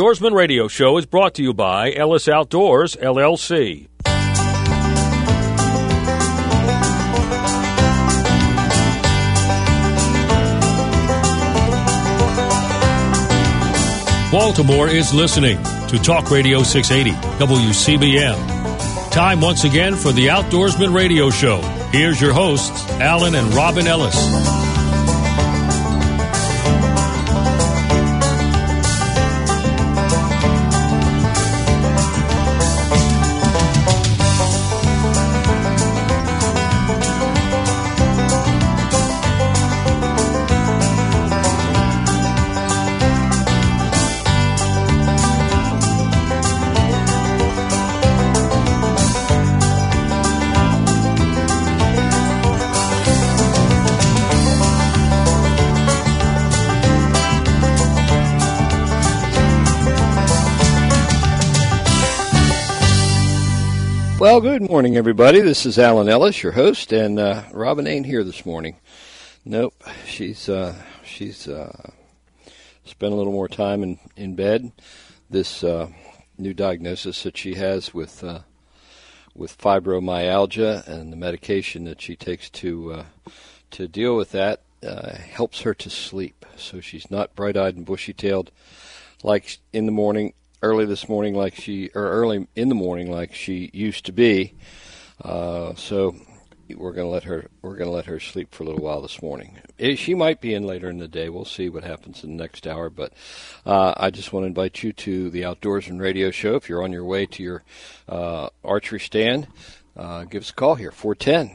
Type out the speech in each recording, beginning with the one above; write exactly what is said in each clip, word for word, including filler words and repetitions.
Outdoorsman Radio Show is brought to you by Ellis Outdoors, L L C. Baltimore is listening to Talk Radio six eighty, W C B M. Time once again for the Outdoorsman Radio Show. Here's your hosts, Alan and Robin Ellis. Well, good morning, everybody. This is Alan Ellis, your host, and uh, Robin ain't here this morning. Nope, she's uh, she's uh, spent a little more time in, in bed. This uh, new diagnosis that she has with uh, with fibromyalgia and the medication that she takes to uh, to deal with that uh, helps her to sleep. So she's not bright-eyed and bushy-tailed like in the morning. Early this morning, like she, or early in the morning, like she used to be. Uh, so we're going to let her. We're going to let her sleep for a little while this morning. She might be in later in the day. We'll see what happens in the next hour. But uh, I just want to invite you to the Outdoorsman Radio Show. If you're on your way to your uh, archery stand, uh, give us a call here, four one zero,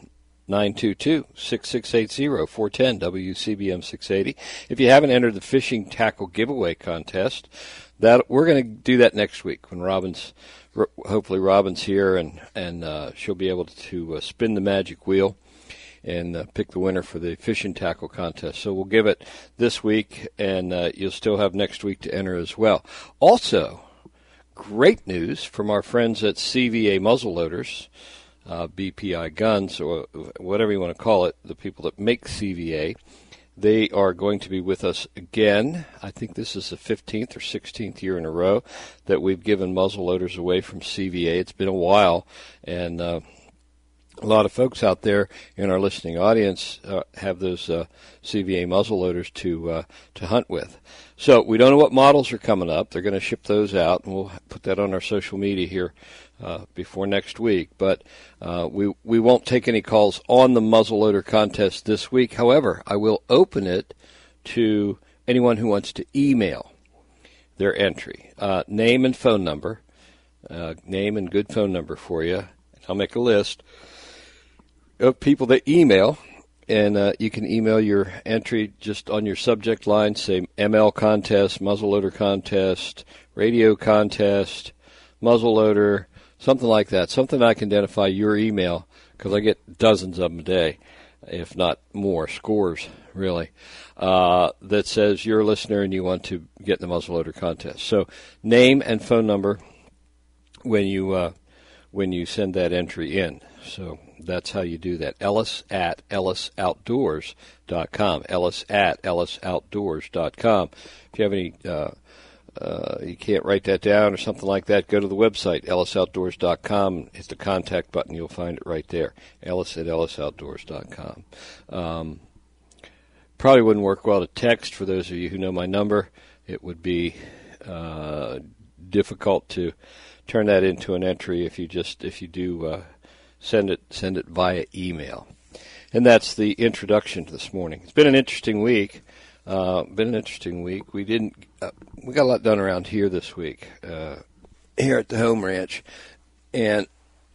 nine two two, six six eight zero, four one zero, W C B M six eighty. If you haven't entered the fishing tackle giveaway contest, that we're going to do that next week when Robin's, hopefully Robin's here and and uh, she'll be able to uh, spin the magic wheel and uh, pick the winner for the fishing tackle contest. So we'll give it this week, and uh, you'll still have next week to enter as well. Also, great news from our friends at C V A Muzzleloaders, uh, B P I Guns, or whatever you want to call it, the people that make C V A. They are going to be with us again. I think this is the fifteenth or sixteenth year in a row that we've given muzzle loaders away from C V A. It's been a while, and uh, a lot of folks out there in our listening audience uh, have those uh, C V A muzzle loaders to uh, to hunt with. So we don't know what models are coming up. They're going to ship those out, and we'll put that on our social media here uh, before next week. But uh, we we won't take any calls on the muzzleloader contest this week. However, I will open it to anyone who wants to email their entry, uh, name and phone number, uh, name and good phone number for you. I'll make a list of people that email. And uh, you can email your entry just on your subject line, say M L contest, muzzleloader contest, radio contest, muzzleloader, something like that. Something I can identify your email, because I get dozens of them a day, if not more, scores really, uh, that says you're a listener and you want to get in the muzzleloader contest. So name and phone number when you uh, when you send that entry in. So that's how you do that. Ellis at ellis outdoors dot com. Ellis at ellis outdoors dot com. If you have any, uh, uh, you can't write that down or something like that, go to the website, ellis outdoors dot com. Hit the contact button. You'll find it right there. Ellis at ellis outdoors dot com. Um, probably wouldn't work well to text for those of you who know my number. It would be uh, difficult to turn that into an entry if you just, if you do, uh, Send it send it via email. And that's the introduction to this morning. It's been an interesting week. Uh, been an interesting week. We didn't uh, we got a lot done around here this week, uh, here at the home ranch, and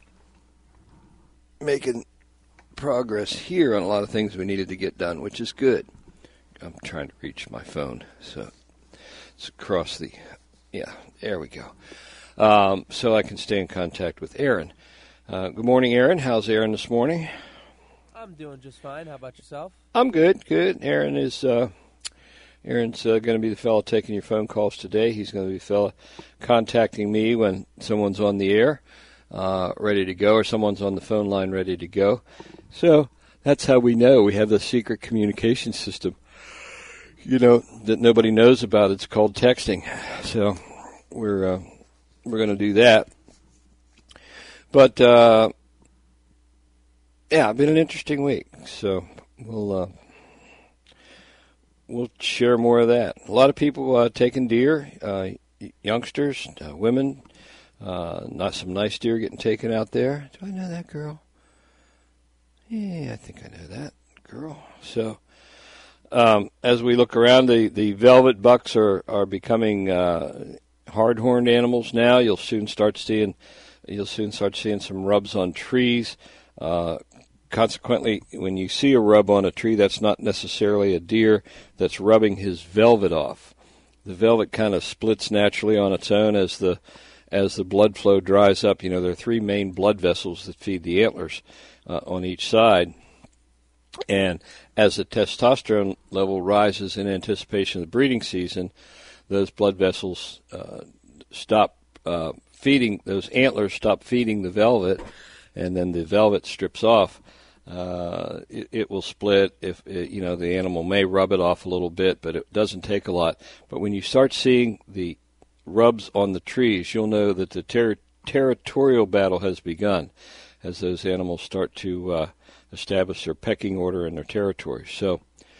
making progress here on a lot of things we needed to get done, which is good. I'm trying to reach my phone, so it's across the, yeah, there we go. Um, so I can stay in contact with Aaron. Uh, good morning, Aaron. How's Aaron this morning? I'm doing just fine. How about yourself? I'm good, good. Aaron is, uh, Aaron's uh, going to be the fellow taking your phone calls today. He's going to be the fellow contacting me when someone's on the air, uh, ready to go, or someone's on the phone line ready to go. So that's how we know we have the secret communication system you know, that nobody knows about. It's called texting. So we're uh, we're going to do that. But uh, yeah, been an interesting week. So we'll uh, we'll share more of that. A lot of people uh, taking deer, uh, youngsters, uh, women. Uh, not some nice deer getting taken out there. Do I know that girl? Yeah, I think I know that girl. So, um, as we look around, the, the velvet bucks are are becoming uh, hard-horned animals now. You'll soon start seeing you'll soon start seeing some rubs on trees. Uh, consequently, when you see a rub on a tree, that's not necessarily a deer that's rubbing his velvet off. The velvet kind of splits naturally on its own as the as the blood flow dries up. You know, there are three main blood vessels that feed the antlers uh, on each side. And as the testosterone level rises in anticipation of the breeding season, those blood vessels uh, stop uh, feeding, those antlers stop feeding the velvet, and then the velvet strips off. Uh, it, it will split. If it, you know, the animal may rub it off a little bit, but it doesn't take a lot. But when you start seeing the rubs on the trees, you'll know that the ter- territorial battle has begun as those animals start to uh, establish their pecking order and their territory. So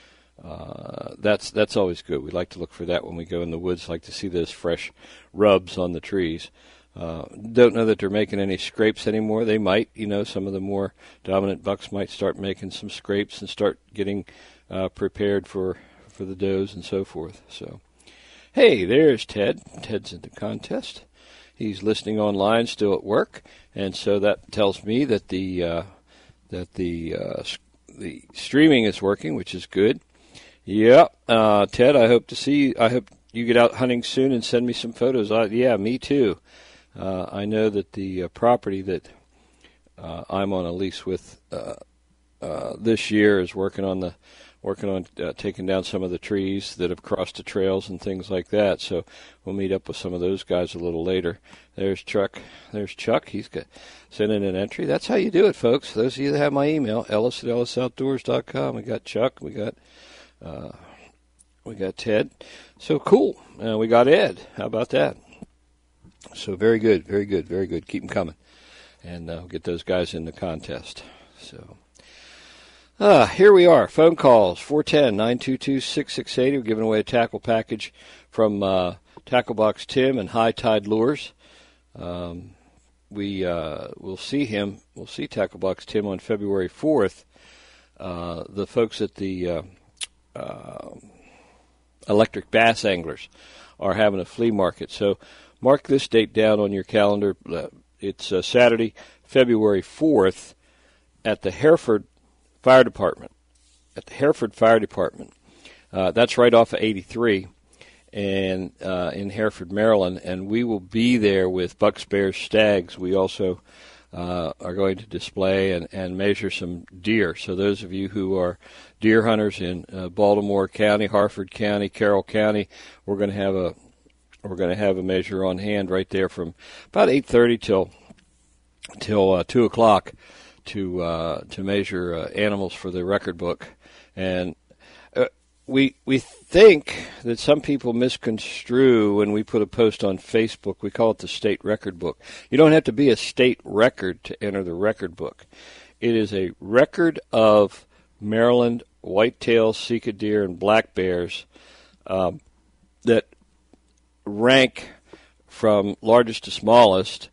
uh, that's that's always good. We like to look for that when we go in the woods, like to see those fresh rubs on the trees. Uh, don't know that they're making any scrapes anymore. They might, you know, some of the more dominant bucks might start making some scrapes and start getting uh, prepared for, for the does and so forth. So. Hey, there's Ted. Ted's in the contest. He's listening online, still at work, and so that tells me that the uh, that the uh, the streaming is working, which is good. Yeah, uh, Ted, I hope to see. I hope you get out hunting soon and send me some photos. Uh, yeah, me too. Uh, I know that the uh, property that uh, I'm on a lease with uh, uh, this year is working on the. working on uh, taking down some of the trees that have crossed the trails and things like that. So we'll meet up with some of those guys a little later. There's Chuck. There's Chuck. He's got sending an entry. That's how you do it, folks. Those of you that have my email, ellis at ellis outdoors dot com. We got Chuck. We got uh, we got Ted. So cool. Uh, we got Ed. How about that? So very good, very good, very good. Keep them coming. And uh, we'll get those guys in the contest. So... Ah, here we are. Phone calls, four one zero, nine two two, six six eight zero. We're giving away a tackle package from uh, Tackle Box Tim and High Tide Lures. Um, we uh, will see him, we'll see Tackle Box Tim on February fourth. Uh, the folks at the uh, uh, Electric Bass Anglers are having a flea market. So mark this date down on your calendar. Uh, it's uh, Saturday, February fourth at the Hereford Fire Department, at the Hereford Fire Department. Uh, that's right off of eighty-three and uh, in Hereford, Maryland, and we will be there with bucks, bears, stags. We also uh, are going to display and, and measure some deer. So those of you who are deer hunters in uh, Baltimore County, Harford County, Carroll County, we're going to have a we're going to have a measure on hand right there from about eight thirty till till uh, two o'clock. to uh, to measure uh, animals for the record book. And uh, we we think that some people misconstrue when we put a post on Facebook. We call it the state record book. You don't have to be a state record to enter the record book. It is a record of Maryland whitetail, Sika deer, and black bears um, that rank from largest to smallest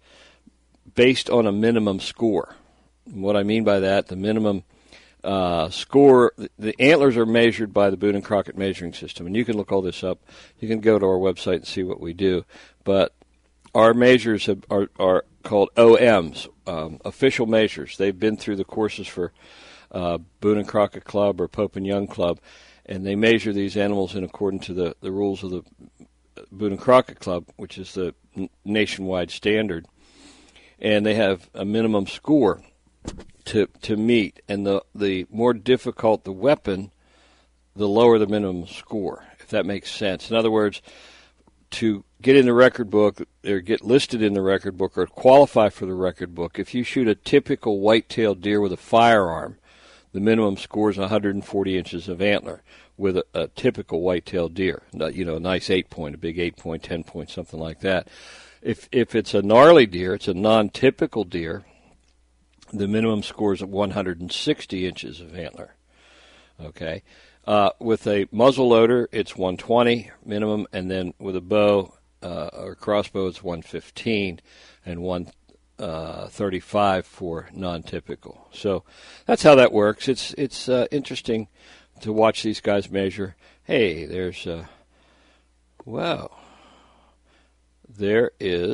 based on a minimum score. What I mean by that, the minimum uh, score, the, the antlers are measured by the Boone and Crockett measuring system, and you can look all this up. You can go to our website and see what we do. But our measures have, are, are called O Ms, um, official measures. They've been through the courses for uh, Boone and Crockett Club or Pope and Young Club, and they measure these animals in accordance to the, the rules of the Boone and Crockett Club, which is the nationwide standard. And they have a minimum score to to meet, and the, the more difficult the weapon, the lower the minimum score, if that makes sense. In other words, to get in the record book or get listed in the record book or qualify for the record book, if you shoot a typical white-tailed deer with a firearm, the minimum score is one hundred forty inches of antler. with a, a typical white-tailed deer, you know, a nice eight-point, a big eight-point, ten-point, something like that. If if it's a gnarly deer, it's a non-typical deer, the minimum score is at one hundred sixty inches of antler. Okay. Uh, with a muzzle loader, it's one twenty minimum, and then with a bow uh, or crossbow, it's one fifteen and one thirty-five for non-typical. So that's how that works. It's it's uh, interesting to watch these guys measure. Hey, there's uh, wow. There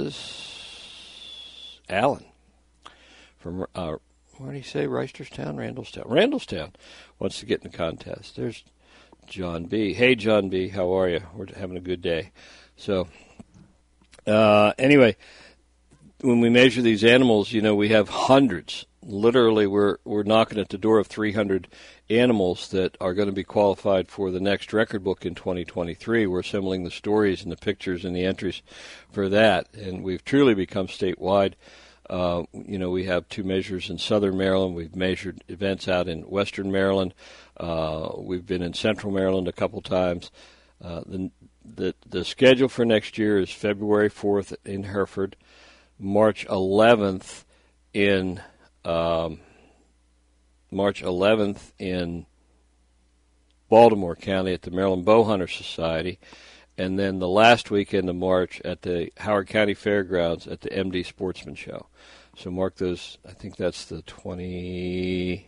is Alan from, uh, what did he say, Reisterstown, Randallstown? Randallstown wants to get in the contest. There's John B. Hey, John B., how are you? We're having a good day. So, uh, anyway, when we measure these animals, you know, we have hundreds. Literally, we're we're knocking at the door of three hundred animals that are going to be qualified for the next record book in twenty twenty-three. We're assembling the stories and the pictures and the entries for that, and we've truly become statewide. Uh, you know, we have two measures in southern Maryland. We've measured events out in western Maryland. Uh, we've been in central Maryland a couple times. Uh, the, the the schedule for next year is February fourth in Hereford, March eleventh in um, March eleventh in Baltimore County at the Maryland Bowhunter Society, and then the last weekend of March at the Howard County Fairgrounds at the M D Sportsman Show. So mark those. I think that's the twenty.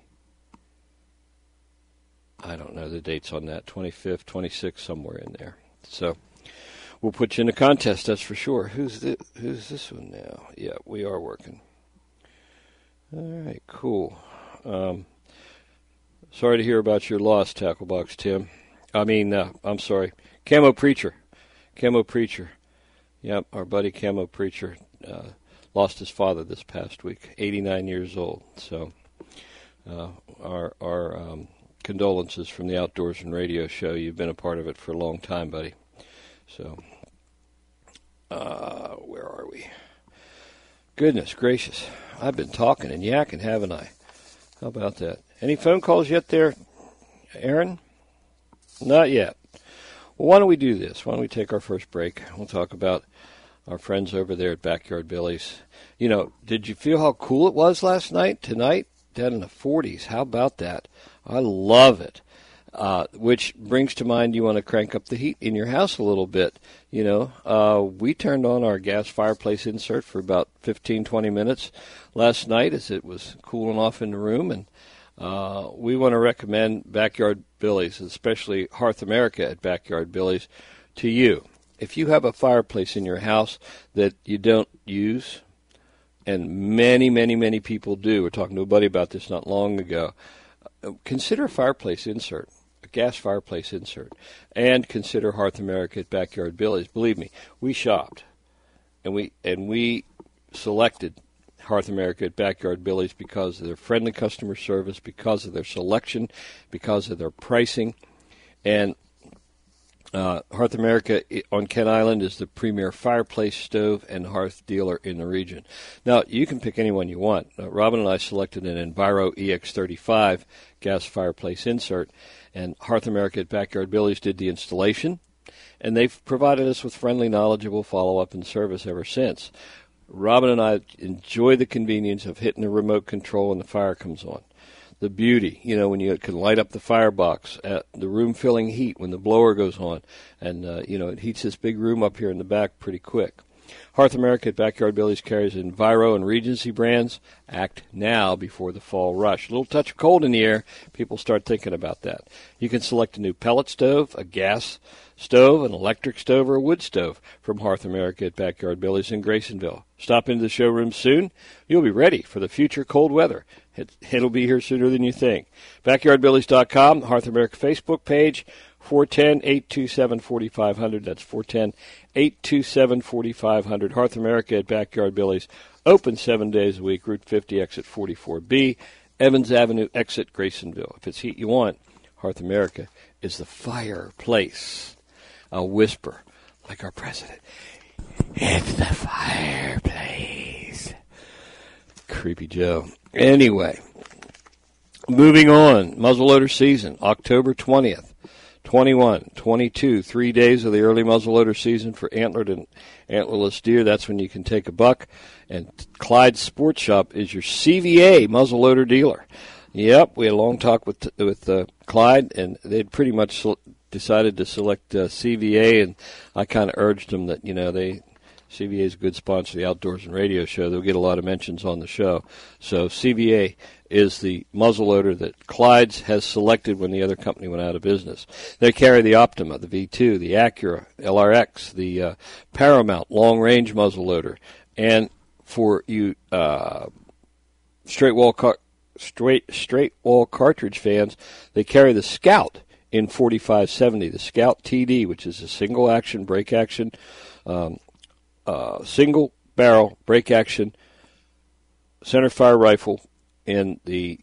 I don't know the dates on that. twenty-fifth, twenty-sixth, somewhere in there. So we'll put you in a contest. That's for sure. Who's the, Who's this one now? Yeah, we are working. All right, cool. Um, sorry to hear about your loss, Tacklebox Tim. I mean, uh, I'm sorry, Camo Preacher. Camo Preacher. Yep, our buddy Camo Preacher uh, lost his father this past week, eighty-nine years old. So uh, our our um, condolences from the Outdoorsman Radio Show. You've been a part of it for a long time, buddy. So uh, where are we? Goodness gracious. I've been talking and yakking, haven't I? How about that? Any phone calls yet there, Aaron? Not yet. Well, why don't we do this? Why don't we take our first break? We'll talk about our friends over there at Backyard Billy's. You know, did you feel how cool it was last night? Tonight, down in the forties. How about that? I love it. Uh, which brings to mind you want to crank up the heat in your house a little bit. You know, uh, we turned on our gas fireplace insert for about fifteen, twenty minutes last night as it was cooling off in the room, and uh, we want to recommend Backyard Billy's, especially Hearth America at Backyard Billy's, to you. If you have a fireplace in your house that you don't use, and many, many, many people do, we were talking to a buddy about this not long ago, consider a fireplace insert. A gas fireplace insert, and consider Hearth America at Backyard Billy's. Believe me, we shopped, and we and we selected Hearth America at Backyard Billy's because of their friendly customer service, because of their selection, because of their pricing, and uh, Hearth America on Kent Island is the premier fireplace, stove, and hearth dealer in the region. Now, you can pick any one you want. Uh, Robin and I selected an Enviro E X thirty-five gas fireplace insert, and Hearth America at Backyard Billy's did the installation, and they've provided us with friendly, knowledgeable follow-up and service ever since. Robin and I enjoy the convenience of hitting the remote control when the fire comes on. The beauty, you know, when you can light up the firebox, at the room-filling heat when the blower goes on, and, uh, you know, it heats this big room up here in the back pretty quick. Hearth America at Backyard Billy's carries Enviro and Regency brands. Act now before the fall rush. A little touch of cold in the air, people start thinking about that. You can select a new pellet stove, a gas stove, an electric stove, or a wood stove from Hearth America at Backyard Billy's in Graysonville. Stop into the showroom soon. You'll be ready for the future cold weather. It, it'll be here sooner than you think. backyard billy's dot com, Hearth America Facebook page, four one zero, eight two seven, four five zero zero. That's four one zero, eight two seven, four five zero zero. Hearth America at Backyard Billy's. Open seven days a week. Route fifty, exit forty-four B. Evans Avenue, exit Graysonville. If it's heat you want, Hearth America is the fireplace. I'll whisper, like our president. It's the fireplace. Creepy Joe. Anyway, moving on. Muzzleloader season, October twentieth. twenty-one, twenty-two, three days of the early muzzleloader season for antlered and antlerless deer. That's when you can take a buck. And Clyde Sports Shop is your C V A muzzleloader dealer. Yep, we had a long talk with with uh, Clyde, and they'd pretty much decided to select uh, C V A, and I kind of urged them that, you know, they C V A is a good sponsor of the Outdoors and Radio Show. They'll get a lot of mentions on the show. So C V A is the muzzleloader that Clyde's has selected when the other company went out of business. They carry the Optima, the V two, the Acura L R X, the uh, Paramount long-range muzzleloader, and for you uh, straight wall car- straight straight wall cartridge fans, they carry the Scout in forty-five seventy, the Scout T D, which is a single action break action. Um, Uh, single barrel break action center fire rifle in the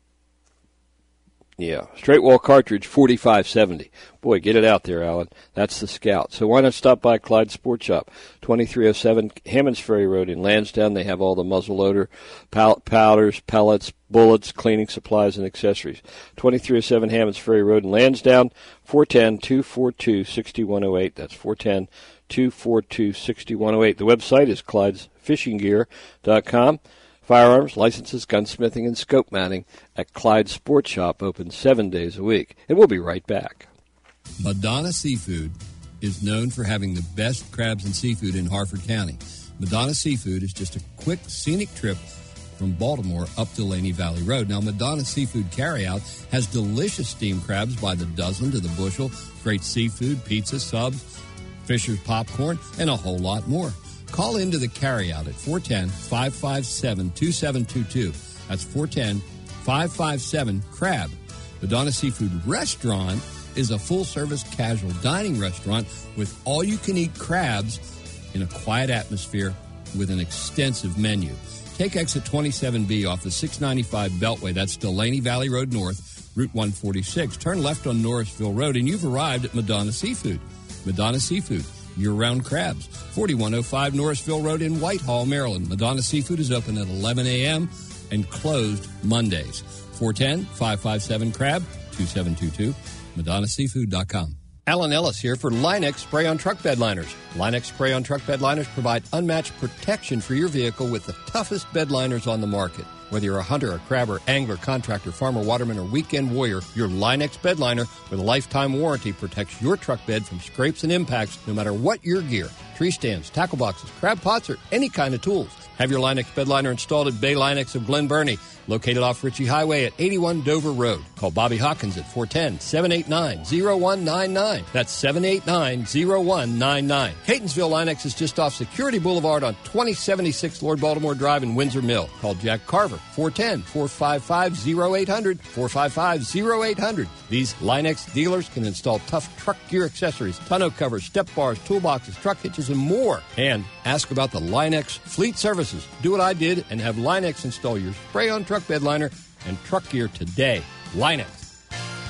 yeah straight wall cartridge forty-five seventy. Boy, get it out there, Alan. That's the Scout. So why not stop by Clyde Sports Shop, twenty-three oh seven Hammonds Ferry Road in Lansdowne. They have all the muzzleloader pow- powders, pellets, bullets, cleaning supplies, and accessories. twenty-three oh seven Hammonds Ferry Road in Lansdowne, four one zero, two four two, six one zero eight. That's four one zero, two four two, six one zero eight. The website is clydes fishing gear dot com. Firearms, licenses, gunsmithing, and scope mounting at Clyde Sports Shop, open seven days a week. And we'll be right back. Madonna Seafood is known for having the best crabs and seafood in Harford County. Madonna Seafood is just a quick, scenic trip from Baltimore up to Laney Valley Road. Now, Madonna Seafood Carryout has delicious steamed crabs by the dozen to the bushel, great seafood, pizza, subs, Fisher's popcorn, and a whole lot more. Call into the carryout at four one zero, five five seven, two seven two two. That's four one zero, five five seven, CRAB. Madonna Seafood Restaurant is a full-service casual dining restaurant with all-you-can-eat crabs in a quiet atmosphere with an extensive menu. Take exit twenty-seven B off the six ninety-five Beltway. That's Delaney Valley Road North, Route one forty-six. Turn left on Norrisville Road, and you've arrived at Madonna Seafood. Madonna Seafood, year-round crabs. forty-one oh five Norrisville Road in Whitehall, Maryland. Madonna Seafood is open at eleven a.m. and closed Mondays. four one zero, five five seven, CRAB, two seven two two, madonna seafood dot com. Alan Ellis here for Linex Spray-On Truck Bed Liners. Linex Spray-On Truck Bed Liners provide unmatched protection for your vehicle with the toughest bed liners on the market. Whether you're a hunter, a crabber, angler, contractor, farmer, waterman, or weekend warrior, your Linex bed liner with a lifetime warranty protects your truck bed from scrapes and impacts no matter what your gear. Tree stands, tackle boxes, crab pots, or any kind of tools. Have your Linex bed liner installed at Bay Linex of Glen Burnie, located off Ritchie Highway at eighty-one Dover Road. Call Bobby Hawkins at four one zero, seven eight nine, zero one nine nine. That's seven eight nine, zero one nine nine. Catonsville Linex is just off Security Boulevard on twenty seventy-six Lord Baltimore Drive in Windsor Mill. Call Jack Carver, four one zero, four five five, zero eight zero zero, four five five, zero eight zero zero. These Linex dealers can install tough truck gear accessories, tonneau covers, step bars, toolboxes, truck hitches, and more. And ask about the Linex Fleet Services. Do what I did and have Linex install your spray-on truck bed liner and truck gear today. Linex.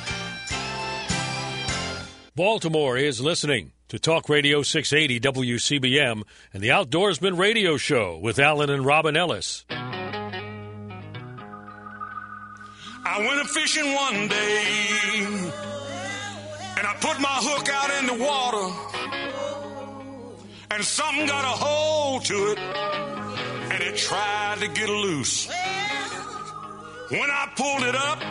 Baltimore is listening to Talk Radio six eighty W C B M and the Outdoorsman Radio Show with Alan and Robin Ellis. I went a-fishing one day, and I put my hook out in the water, and something got a hold to it, and it tried to get loose. When I pulled it up,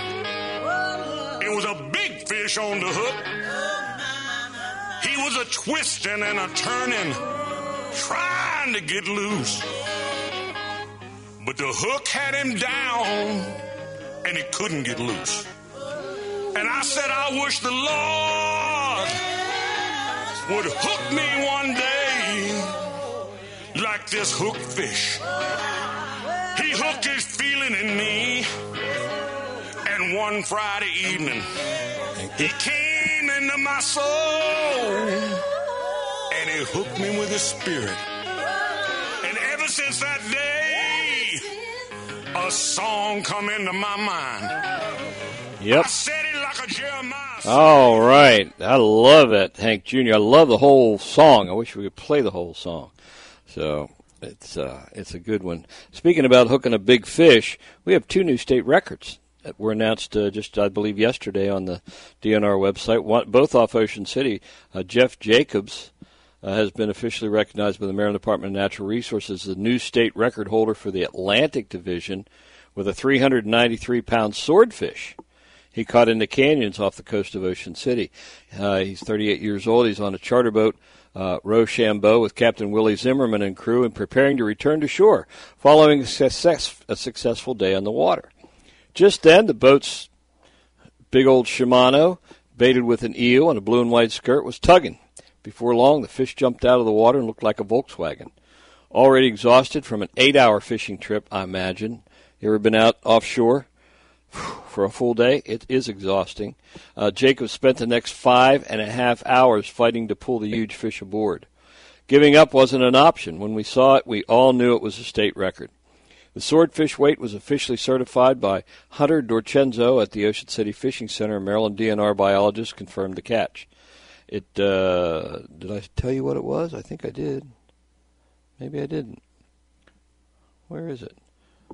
it was a big fish on the hook. He was a twisting and a turning, trying to get loose. But the hook had him down, and he couldn't get loose. And I said, I wish the Lord would hook me one day like this hook fish. He hooked his feeling in me, and one Friday evening, he came into my soul, and he hooked me with his spirit. And ever since that day, a song come into my mind. Yep. I said it like a Jeremiah song. All right. I love it, Hank Junior I love the whole song. I wish we could play the whole song. So it's uh, it's a good one. Speaking about hooking a big fish, we have two new state records were announced uh, just, I believe, yesterday on the D N R website, one, both off Ocean City. Uh, Jeff Jacobs uh, has been officially recognized by the Maryland Department of Natural Resources as the new state record holder for the Atlantic Division with a three hundred ninety-three pound swordfish he caught in the canyons off the coast of Ocean City. Uh, he's thirty-eight years old. He's on a charter boat, uh, Rochambeau, with Captain Willie Zimmerman and crew, and preparing to return to shore following a, success, a successful day on the water. Just then, the boat's big old Shimano, baited with an eel and a blue and white skirt, was tugging. Before long, the fish jumped out of the water and looked like a Volkswagen. Already exhausted from an eight-hour fishing trip, I imagine. You ever been out offshore for a full day? It is exhausting. Uh, Jacob spent the next five and a half hours fighting to pull the huge fish aboard. Giving up wasn't an option. When we saw it, we all knew it was a state record. The swordfish weight was officially certified by Hunter Dorchenzo at the Ocean City Fishing Center. Maryland D N R biologist confirmed the catch. It uh, did I tell you what it was? I think I did. Maybe I didn't. Where is it?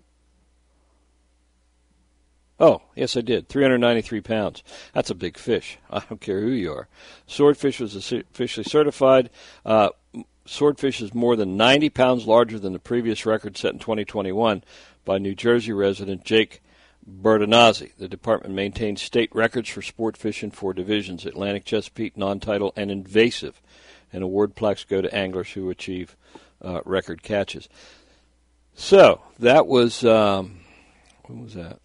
Oh, yes, I did. three hundred ninety-three pounds. That's a big fish. I don't care who you are. Swordfish was officially certified. Uh, swordfish is more than ninety pounds larger than the previous record set in twenty twenty-one by New Jersey resident Jake Bertonazzi. The department maintains state records for sport fish in four divisions: Atlantic, Chesapeake, non-tidal, and invasive. And award plaques go to anglers who achieve uh, record catches. So that was, um, when was that?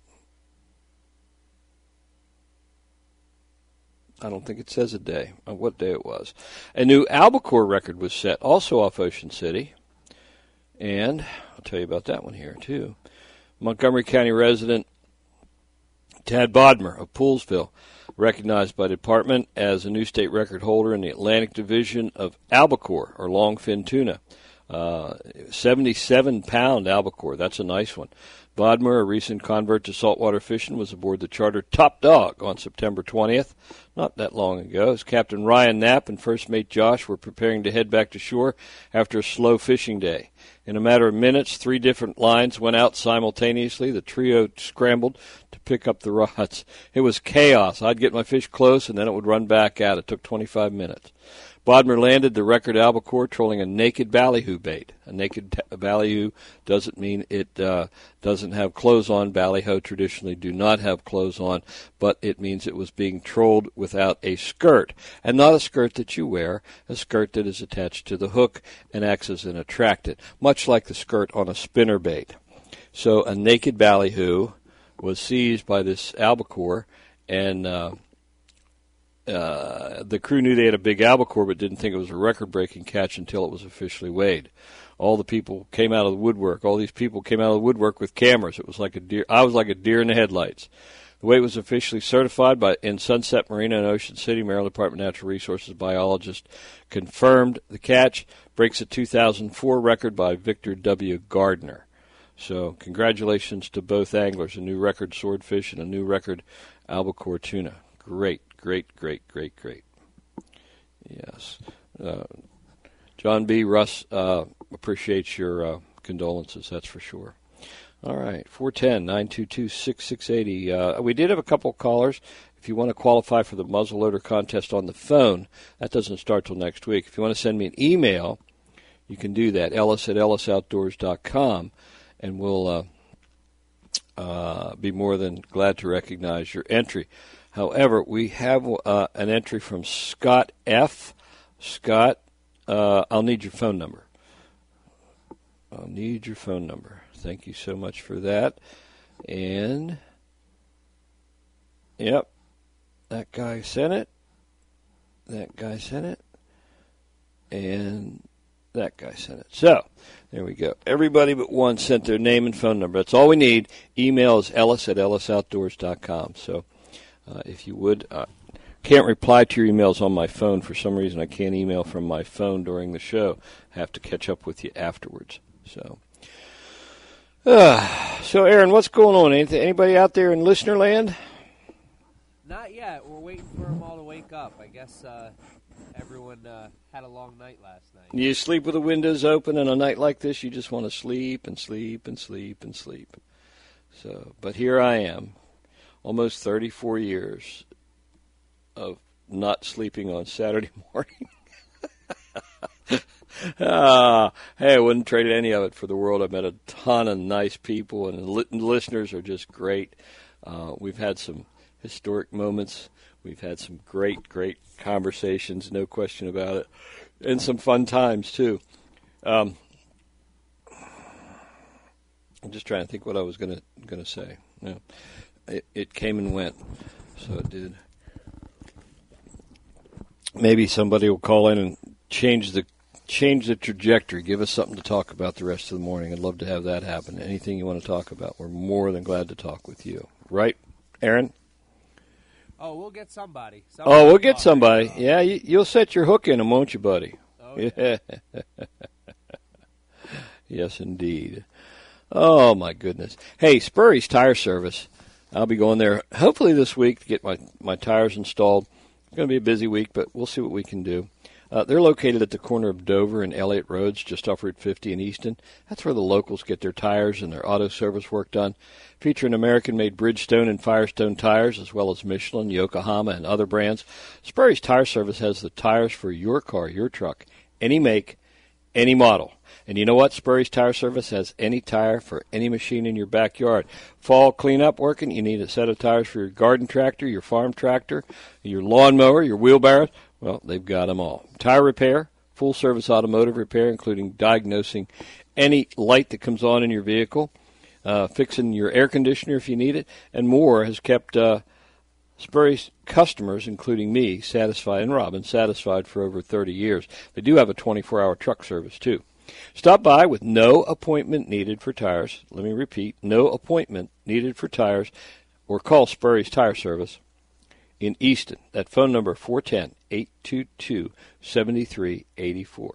I don't think it says a day, uh, what day it was. A new albacore record was set, also off Ocean City. And I'll tell you about that one here, too. Montgomery County resident Tad Bodmer of Poolsville, recognized by the department as a new state record holder in the Atlantic Division of albacore, or longfin tuna. Uh, seventy-seven pound albacore. That's a nice one. Bodmer, a recent convert to saltwater fishing, was aboard the charter Top Dog on September twentieth, not that long ago, as Captain Ryan Knapp and First Mate Josh were preparing to head back to shore after a slow fishing day. In a matter of minutes, three different lines went out simultaneously. The trio scrambled to pick up the rods. It was chaos. I'd get my fish close, and then it would run back out. It took twenty-five minutes. Bodmer landed the record albacore trolling a naked ballyhoo bait. A naked t- ballyhoo doesn't mean it uh, doesn't have clothes on. Ballyhoo traditionally do not have clothes on, but it means it was being trolled without a skirt. And not a skirt that you wear, a skirt that is attached to the hook and acts as an attractant, much like the skirt on a spinnerbait. So a naked ballyhoo was seized by this albacore, and Uh, Uh, the crew knew they had a big albacore but didn't think it was a record-breaking catch until it was officially weighed. All the people came out of the woodwork. All these people came out of the woodwork with cameras. It was like a deer. I was like a deer in the headlights. The weight was officially certified by in Sunset Marina in Ocean City. Maryland Department of Natural Resources biologist confirmed the catch. Breaks a two thousand four record by Victor W. Gardner. So congratulations to both anglers. A new record swordfish and a new record albacore tuna. Great. Great, great, great, great. Yes. Uh, John B. Russ uh, appreciates your uh, condolences, that's for sure. All right, four one zero, nine two two, six six eight zero. Uh, we did have a couple of callers. If you want to qualify for the muzzleloader contest on the phone, that doesn't start till next week. If you want to send me an email, you can do that, ellis at ellis outdoors dot com, and we'll uh, uh, be more than glad to recognize your entry. However, we have uh, an entry from Scott F. Scott, uh, I'll need your phone number. I'll need your phone number. Thank you so much for that. And, yep, that guy sent it. That guy sent it. And that guy sent it. So, there we go. Everybody but one sent their name and phone number. That's all we need. Email is ellis at ellis outdoors dot com. So, Uh, if you would, uh, can't reply to your emails on my phone. For some reason, I can't email from my phone during the show. I have to catch up with you afterwards. So, uh, so Aaron, what's going on? Anything, anybody out there in listener land? Not yet. We're waiting for them all to wake up. I guess uh, everyone uh, had a long night last night. You sleep with the windows open, and a night like this, you just want to sleep and sleep and sleep and sleep. So, but here I am. almost thirty-four years of not sleeping on Saturday morning. ah, hey, I wouldn't trade any of it for the world. I've met a ton of nice people, and the li- listeners are just great. Uh, we've had some historic moments. We've had some great, great conversations, no question about it, and some fun times, too. Um, I'm just trying to think what I was going to going to say. Yeah. It, it came and went, so it did. Maybe somebody will call in and change the change the trajectory, give us something to talk about the rest of the morning. I'd love to have that happen. Anything you want to talk about, we're more than glad to talk with you. Right, Aaron? Oh, we'll get somebody. somebody oh, we'll get somebody. Uh, yeah, you, you'll set your hook in them, won't you, buddy? Oh, yeah. Yes, indeed. Oh, my goodness. Hey, Spurry's Tire Service. I'll be going there hopefully this week to get my, my tires installed. It's going to be a busy week, but we'll see what we can do. Uh, they're located at the corner of Dover and Elliott Roads, just off Route fifty in Easton. That's where the locals get their tires and their auto service work done. Featuring American-made Bridgestone and Firestone tires, as well as Michelin, Yokohama, and other brands. Spurry's Tire Service has the tires for your car, your truck, any make, any model. And you know what? Spurry's Tire Service has any tire for any machine in your backyard. Fall cleanup working, you need a set of tires for your garden tractor, your farm tractor, your lawnmower, your wheelbarrow. Well, they've got them all. Tire repair, full-service automotive repair, including diagnosing any light that comes on in your vehicle, uh, fixing your air conditioner if you need it, and more has kept uh, Spurry's customers, including me, satisfied, and Robin, satisfied for over thirty years. They do have a twenty-four hour truck service, too. Stop by with no appointment needed for tires. Let me repeat, no appointment needed for tires, or call Spurry's Tire Service in Easton. That phone number, four one zero, eight two two, seven three eight four.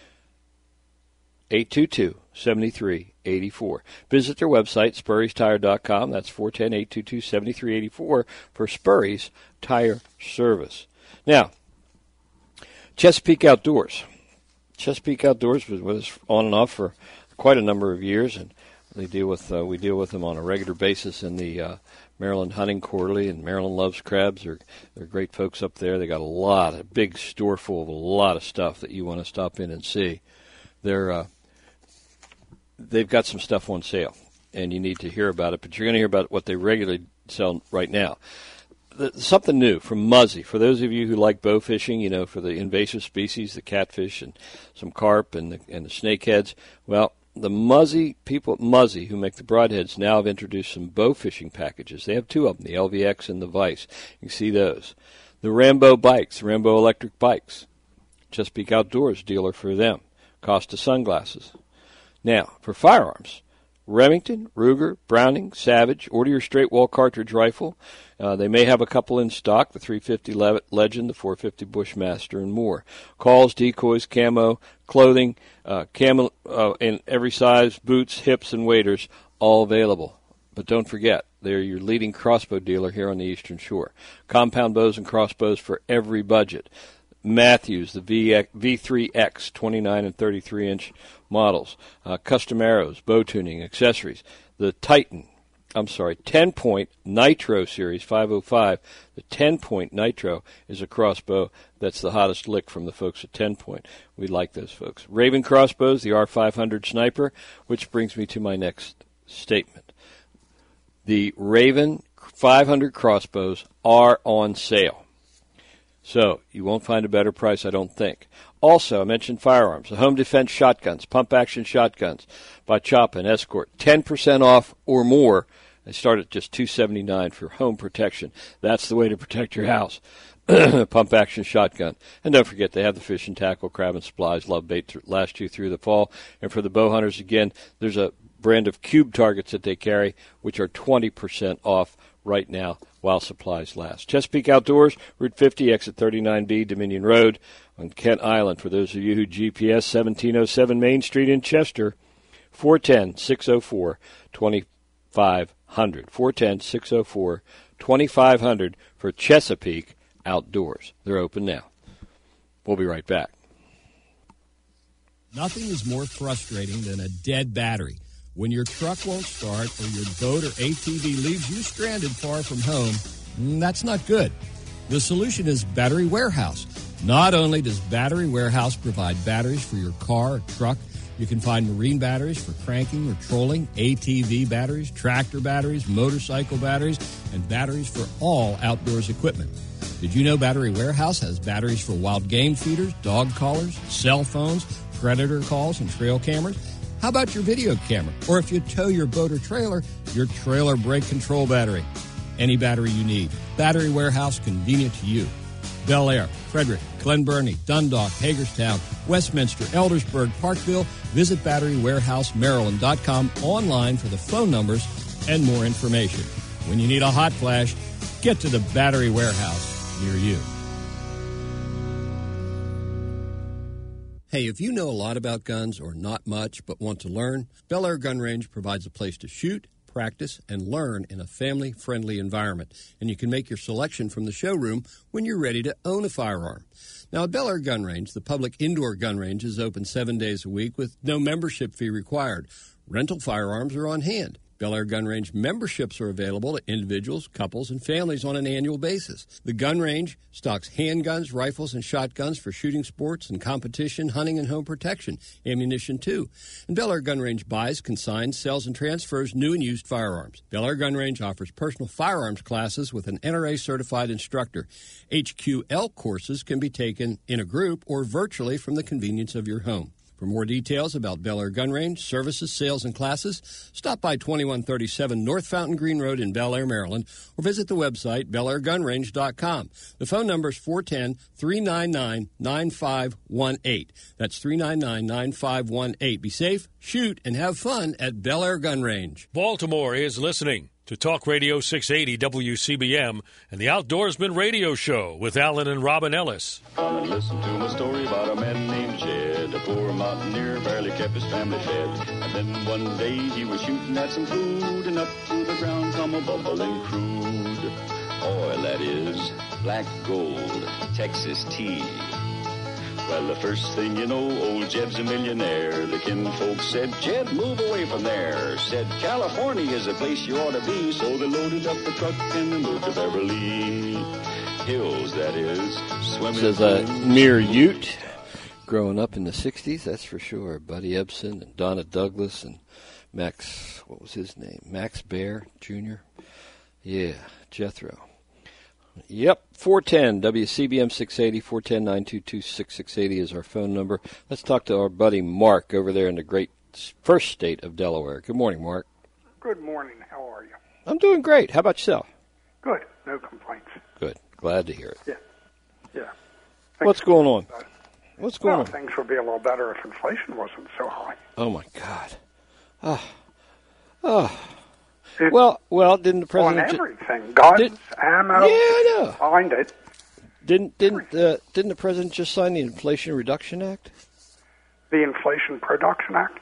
eight two two, seven three eight four. Visit their website, spurrys tire dot com. That's four one zero, eight two two, seven three eight four for Spurry's Tire Service. Now, Chesapeake Outdoors. Chesapeake Outdoors was with us on and off for quite a number of years, and they deal with uh, we deal with them on a regular basis in the uh, Maryland Hunting Quarterly, and Maryland Loves Crabs. They're, they're great folks up there. They got a lot, a big store full of a lot of stuff that you want to stop in and see. They're uh, they've got some stuff on sale, and you need to hear about it, but you're going to hear about what they regularly sell right now. The, something new from Muzzy. For those of you who like bow fishing, you know, for the invasive species, the catfish and some carp and the, and the snakeheads, well, the Muzzy people at Muzzy who make the broadheads now have introduced some bow fishing packages. They have two of them, the L V X and the Vice. You can see those. The Rambo bikes, the Rambo electric bikes. Chesapeake Outdoors, dealer for them. Costa sunglasses. Now, for firearms, Remington, Ruger, Browning, Savage. Order your straight wall cartridge rifle. Uh, they may have a couple in stock, the three fifty Le- Legend, the four fifty Bushmaster, and more. Calls, decoys, camo, clothing, uh, camo uh, in every size, boots, hips, and waders, all available. But don't forget, they're your leading crossbow dealer here on the Eastern Shore. Compound bows and crossbows for every budget. Matthews, the V three X, twenty-nine and thirty-three inch models. Uh, custom arrows, bow tuning, accessories. The Titan, I'm sorry, ten-point Nitro Series five oh five. The ten-point Nitro is a crossbow that's the hottest lick from the folks at ten-point. We like those folks. Raven crossbows, the R five hundred Sniper, which brings me to my next statement. The Raven five hundred crossbows are on sale. So you won't find a better price, I don't think. Also, I mentioned firearms. The home defense shotguns, pump-action shotguns by Choppa and Escort, ten percent off or more. They start at just two hundred seventy-nine dollars for home protection. That's the way to protect your house. Pump-action shotgun. And don't forget, they have the fish and tackle, crab and supplies, love bait to last you through the fall. And for the bow hunters, again, there's a brand of cube targets that they carry, which are twenty percent off right now while supplies last. Chesapeake Outdoors, Route fifty, exit thirty-nine B, Dominion Road on Kent Island. For those of you who G P S, seventeen oh seven Main Street in Chester, four one zero, six oh four, two five zero zero. four one zero, six oh four, two five zero zero for Chesapeake Outdoors. They're open now. We'll be right back. Nothing is more frustrating than a dead battery. When your truck won't start or your boat or A T V leaves you stranded far from home, that's not good. The solution is Battery Warehouse. Not only does Battery Warehouse provide batteries for your car or truck, you can find marine batteries for cranking or trolling, A T V batteries, tractor batteries, motorcycle batteries, and batteries for all outdoors equipment. Did you know Battery Warehouse has batteries for wild game feeders, dog collars, cell phones, predator calls, and trail cameras? How about your video camera? Or if you tow your boat or trailer, your trailer brake control battery. Any battery you need. Battery Warehouse, convenient to you. Bel Air, Frederick, Glen Burnie, Dundalk, Hagerstown, Westminster, Eldersburg, Parkville. Visit battery warehouse maryland dot com online for the phone numbers and more information. When you need a hot flash, get to the Battery Warehouse near you. Hey, if you know a lot about guns or not much but want to learn, Bel Air Gun Range provides a place to shoot, practice, and learn in a family-friendly environment. And you can make your selection from the showroom when you're ready to own a firearm. Now, at Bel Air Gun Range, the public indoor gun range is open seven days a week with no membership fee required. Rental firearms are on hand. Bel Air Gun Range memberships are available to individuals, couples, and families on an annual basis. The gun range stocks handguns, rifles, and shotguns for shooting sports and competition, hunting, and home protection, ammunition too. And Bel Air Gun Range buys, consigns, sells, and transfers new and used firearms. Bel Air Gun Range offers personal firearms classes with an N R A-certified instructor. H Q L courses can be taken in a group or virtually from the convenience of your home. For more details about Bel Air Gun Range, services, sales, and classes, stop by twenty-one thirty-seven North Fountain Green Road in Bel Air, Maryland, or visit the website bel air gun range dot com. The phone number is four one zero, three nine nine, nine five one eight. That's three nine nine, nine five one eight. Be safe, shoot, and have fun at Bel Air Gun Range. Baltimore is listening to Talk Radio six eighty W C B M and the Outdoorsman Radio Show with Alan and Robin Ellis. Come and listen to my story about a man named Jed. A poor mountaineer barely kept his family fed. And then one day he was shooting at some food, and up through the ground come a bubbling crude oil, that is, black gold, Texas tea. Well, the first thing you know, old Jed's a millionaire. The kinfolk said, Jed, move away from there. Said, California is a place you ought to be. So they loaded up the truck and they moved to Beverly Hills, that is. Swimming Says a uh, mere Ute. Growing up in the sixties, that's for sure. Buddy Ebsen and Donna Douglas and Max, what was his name? Max Baer Junior Yeah, Jethro. Yep, four one zero W C B M six eighty, four one zero, nine two two, six six eight zero is our phone number. Let's talk to our buddy Mark over there in the great first state of Delaware. Good morning, Mark. Good morning. How are you? I'm doing great. How about yourself? Good. No complaints. Good. Glad to hear it. Yeah. Yeah. Thanks. What's going on? What's going well, on? Things would be a little better if inflation wasn't so high. Oh, my God. Oh. Oh. It, well, well, didn't the president... On everything. Guns, did, ammo. Yeah, I know. Find it. Didn't, didn't, uh, didn't the president just sign the Inflation Reduction Act? The Inflation Production Act?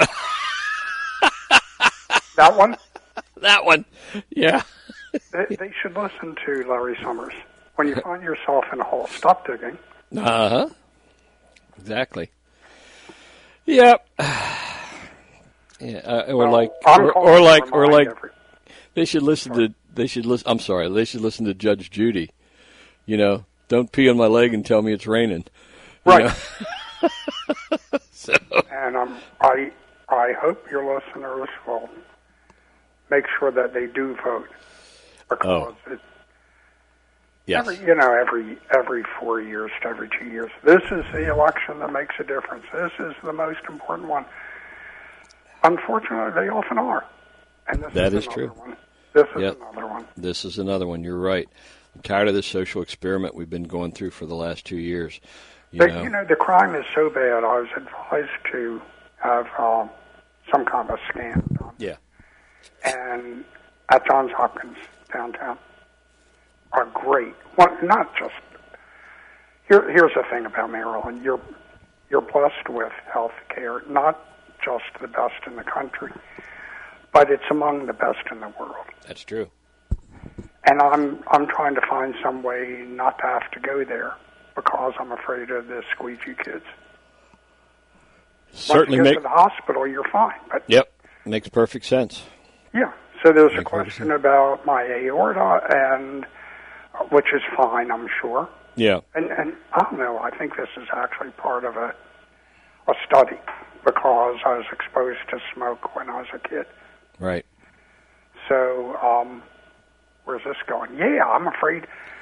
That one? That one. Yeah. they, they should listen to Larry Summers. When you find yourself in a hole, stop digging. Uh-huh. Exactly. Yep. Yeah, uh, or well, like, or, or like, or like, every... they should listen sorry. to, they should listen, I'm sorry, they should listen to Judge Judy. You know, don't pee on my leg and tell me it's raining. Right. so. And um, I, I hope your listeners will make sure that they do vote. Because oh. it, yes. every, you know, every, every four years to every two years, this is the election that makes a difference. This is the most important one. Unfortunately, they often are. And this that is, is true. One. This is yep. another one. This is another one. You're right. I'm tired of this social experiment we've been going through for the last two years. You, but, know. you know, the crime is so bad, I was advised to have uh, some kind of a scan done. Yeah. And at Johns Hopkins, downtown, are great. Well, not just... Here, here's the thing about Maryland. You're, you're blessed with health care, not just the best in the country, but it's among the best in the world. That's true. And I'm I'm trying to find some way not to have to go there because I'm afraid of the squeegee kids. Certainly Once you get make to the hospital, you're fine. But yep. Makes perfect sense. Yeah. So there's Makes a question about my aorta, and which is fine, I'm sure. Yeah. And and I don't know. I think this is actually part of a a study because I was exposed to smoke when I was a kid. Right. So um, where's this going? Yeah, I'm afraid.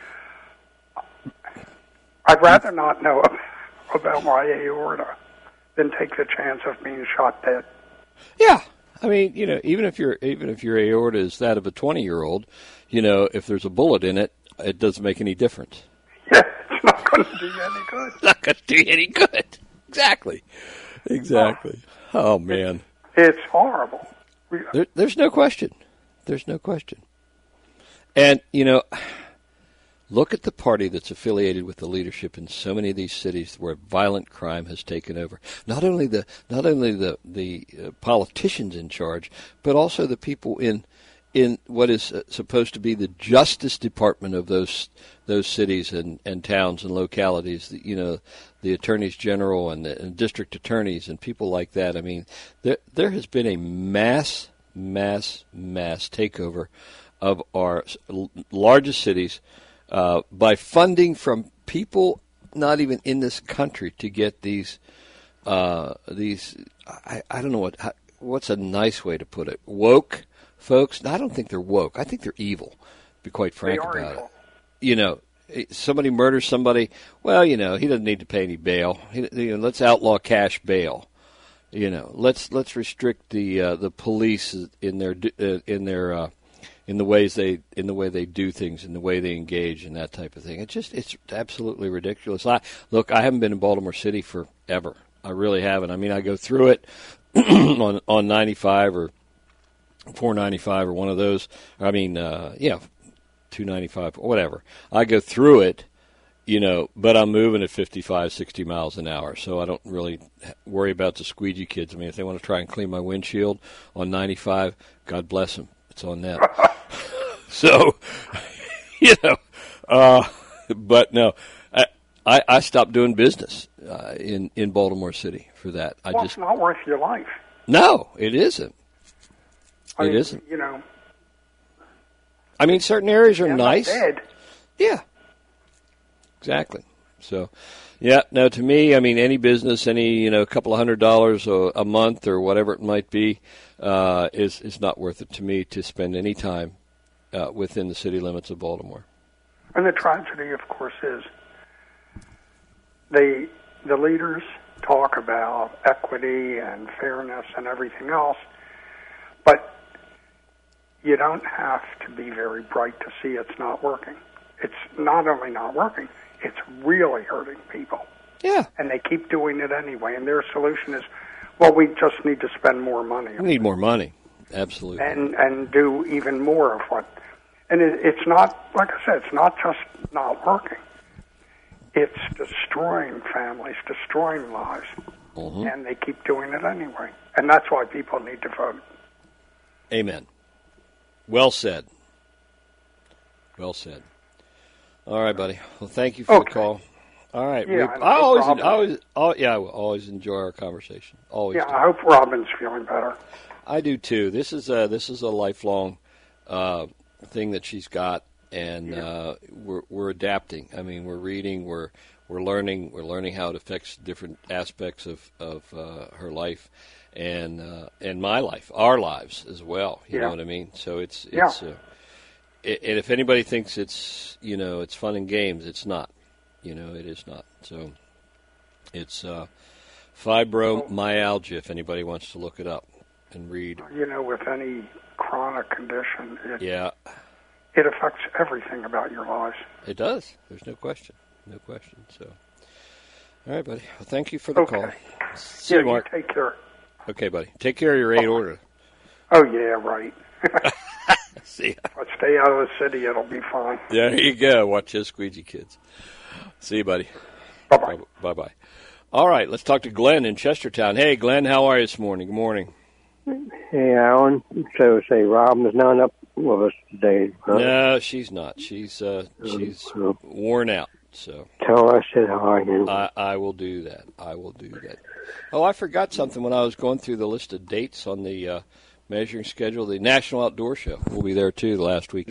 I'd rather not know about my aorta than take the chance of being shot dead. Yeah. I mean, you know, even if your even if your aorta is that of a twenty-year-old, you know, if there's a bullet in it, it doesn't make any difference. Yeah, it's not going to do you any good. It's not going to do you any good. Exactly. Exactly. Oh, oh man. It's horrible. There, there's no question. There's no question. And, you know, look at the party that's affiliated with the leadership in so many of these cities where violent crime has taken over. Not only the not only the the uh, politicians in charge, but also the people in in what is uh, supposed to be the justice department of those those cities and, and towns and localities. The, you know, the attorneys general and the and district attorneys and people like that. I mean, there there has been a mass mass mass takeover of our largest cities. Uh, by funding from people not even in this country to get these, uh, these I, I don't know what how, what's a nice way to put it, woke folks. I don't think they're woke. I think they're evil, to be quite frank They are about evil. it. You know, somebody murders somebody, well, you know, he doesn't need to pay any bail. He, you know, let's outlaw cash bail. You know, let's let's restrict the uh, the police in their uh, in their uh, in the ways they in the way they do things, in the way they engage, and that type of thing. It's just it's absolutely ridiculous. I, look, I haven't been in Baltimore City forever. I really haven't. I mean, I go through it on on ninety-five or four ninety-five or one of those. I mean, uh, yeah, two ninety-five, whatever. I go through it, you know, but I'm moving at fifty-five, sixty miles an hour, so I don't really worry about the squeegee kids. I mean, if they want to try and clean my windshield on ninety-five, God bless them. It's on them. So, you know, uh, but no, I, I, I stopped doing business uh, in, in Baltimore City for that. I well, just it's not worth your life. No, it isn't. I it mean, isn't. You know. I mean, certain areas are I'm nice. Not dead. Yeah. Exactly. So, yeah, no, to me, I mean, any business, any, you know, a couple of hundred dollars a, a month or whatever it might be, uh, is, is not worth it to me to spend any time uh, within the city limits of Baltimore. And the tragedy, of course, is they, the leaders talk about equity and fairness and everything else, but you don't have to be very bright to see it's not working. It's not only not working, it's really hurting people. Yeah. And they keep doing it anyway. And their solution is, well, we just need to spend more money. We need more money. Absolutely. And and do even more of what. And it, it's not, like I said, it's not just not working. It's destroying families, destroying lives. Mm-hmm. And they keep doing it anyway. And that's why people need to vote. Amen. Well said. Well said. All right, buddy. Well, thank you for Okay. the call. All right. Yeah, we, no I always, I problem. always, oh, yeah, I will always enjoy our conversation. Always. Yeah, do. I hope Robin's feeling better. I do too. This is a this is a lifelong uh, thing that she's got, and uh, we're we're adapting. I mean, we're reading, we're we're learning, we're learning how it affects different aspects of of uh, her life, and uh, and my life, our lives as well. You Yeah. know what I mean? So it's Yeah. it's. Uh, it, and if anybody thinks it's you know it's fun and games, it's not. You know, it is not. So it's uh, fibromyalgia. If anybody wants to look it up and read. You know, with any chronic condition, it, Yeah. it affects everything about your lives. It does. There's no question. No question. So, all right, buddy. Well, thank you for the Okay. call. See Yeah, you, Mark. you take care. Okay, buddy. Take care of your aorta. Oh, yeah, right. See ya. But stay out of the city, it'll be fine. There you go. Watch those squeegee kids. See you, buddy. Bye-bye. Bye-bye. All right, let's talk to Glenn in Chestertown. Hey, Glenn, how are you this morning? Good morning. Hey, Alan. So, say, Robin's not up with us today. Huh? No, she's not. She's uh, she's worn out. So tell her I said hi. And I, I will do that. I will do that. Oh, I forgot something when I was going through the list of dates on the uh, measuring schedule. The National Outdoor Show will be there, too, last week.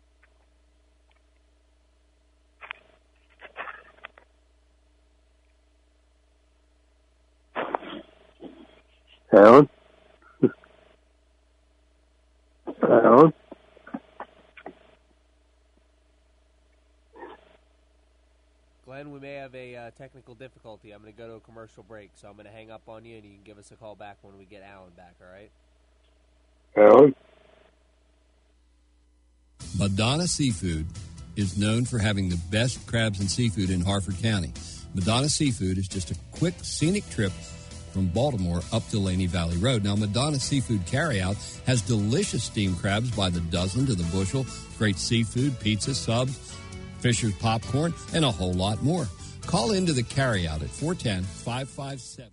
Alan? Alan? Glenn, we may have a uh, technical difficulty. I'm going to go to a commercial break, so I'm going to hang up on you, and you can give us a call back when we get Alan back, all right? Alan? Madonna Seafood is known for having the best crabs and seafood in Harford County. Madonna Seafood is just a quick, scenic trip from Baltimore up to Laney Valley Road. Now, Madonna Seafood Carryout has delicious steamed crabs by the dozen to the bushel, great seafood, pizza, subs, Fisher's popcorn, and a whole lot more. Call into the carryout at four one zero, five five seven.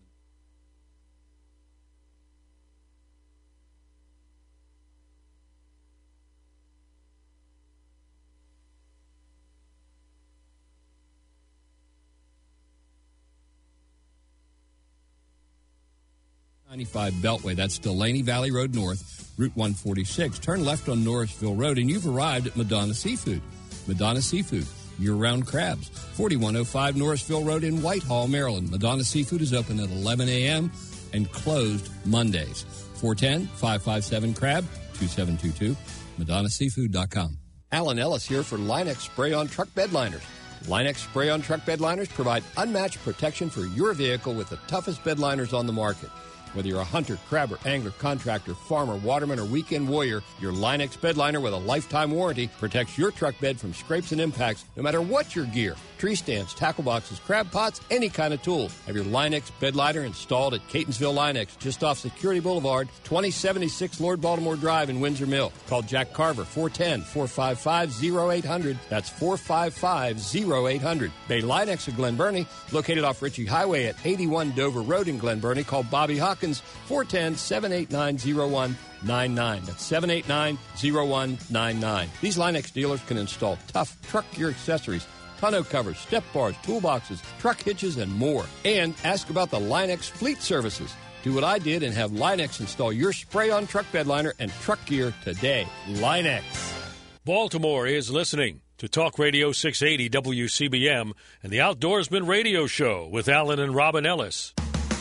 ninety-five Beltway. That's Delaney Valley Road North, Route one forty-six. Turn left on Norrisville Road, and you've arrived at Madonna Seafood. Madonna Seafood, year-round crabs. forty-one oh five Norrisville Road in Whitehall, Maryland. Madonna Seafood is open at eleven a.m. and closed Mondays. four one zero, five five seven, C R A B, two seven two two, madonna seafood dot com. Alan Ellis here for Linex Spray-On Truck Bed Liners. Linex Spray-On Truck Bed Liners provide unmatched protection for your vehicle with the toughest bed liners on the market. Whether you're a hunter, crabber, angler, contractor, farmer, waterman, or weekend warrior, your Linex Bedliner with a lifetime warranty protects your truck bed from scrapes and impacts no matter what your gear. Tree stands, tackle boxes, crab pots, any kind of tool. Have your Linex Bedliner installed at Catonsville Linex, just off Security Boulevard, twenty seventy-six Lord Baltimore Drive in Windsor Mill. Call Jack Carver, four one zero, four five five, zero eight hundred. That's four five five, zero eight hundred. Bay Linex of Glen Burnie, located off Ritchie Highway at eighty-one Dover Road in Glen Burnie. Call Bobby Hawkins, four one zero, seven eight nine, zero one nine nine. That's seven eight nine, zero one nine nine. These Linex dealers can install tough truck gear accessories, tonneau covers, step bars, toolboxes, truck hitches, and more. And ask about the Linex fleet services. Do what I did and have Linex install your spray-on truck bed liner and truck gear today. Linex. Baltimore is listening to Talk Radio six eighty W C B M and the Outdoorsman Radio Show with Alan and Robin Ellis.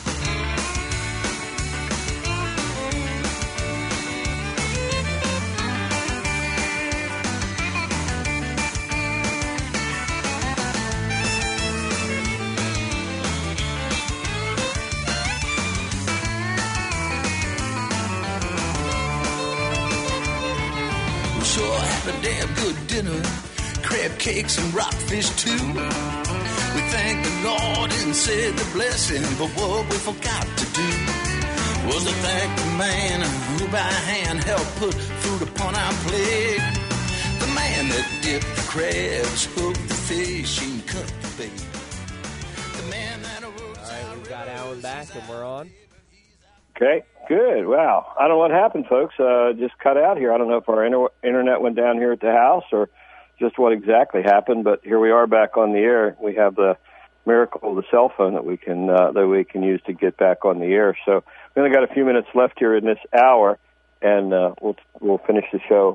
Damn good dinner, crab cakes and rockfish too. We thanked the Lord and said the blessing, but what we forgot to do was to thank the man who by hand helped put food upon our plate. The man that dipped the crabs, hooked the fish, and cut the bait. The man that arose. All right, we've got Alan back and we're on. Okay, good. Wow. I don't know what happened, folks. Uh, just cut out here. I don't know if our inter- internet went down here at the house or just what exactly happened, but here we are back on the air. We have the miracle of the cell phone that we can uh, that we can use to get back on the air. So we only got a few minutes left here in this hour, and uh, we'll we'll finish the show